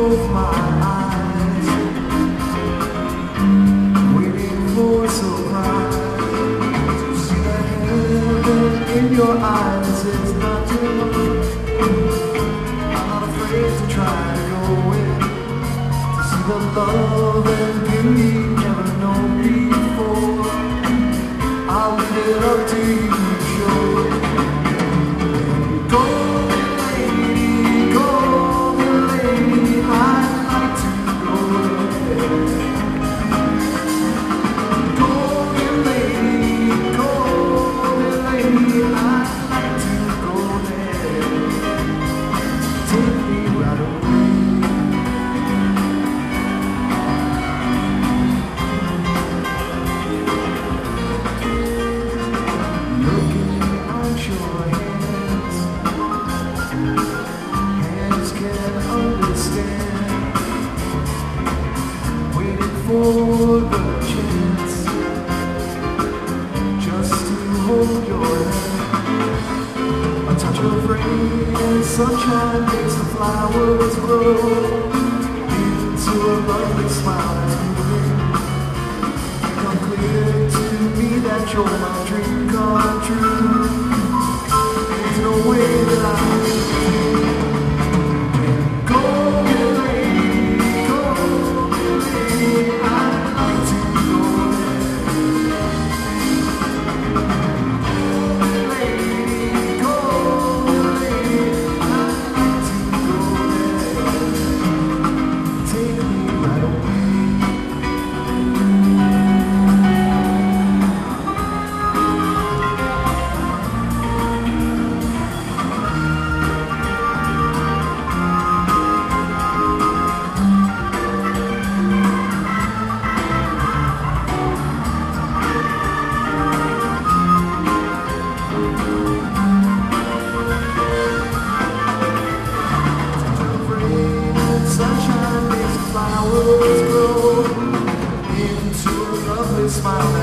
both my eyes, waiting for surprise. To see the heaven in your eyes is not too much. I'm not afraid to try to go in, to see the love and beauty never known before. I'll leave it up to you to show. Golden lady, I'd like to go there. Golden lady, I'd like to go there. Take me right away. Looking at your hands, hands can understand. Waiting for the chance, just to hold your hand. A touch of rain and sunshine makes the flowers grow into a lovely smile that's moving. Become clear to me that you're my dream come true. There's no way that I can go. Golden lady, I'd like to go there. Golden lady, I'd like to go there. Take me right away. Sunshine makes the flowers grow into a lovely smile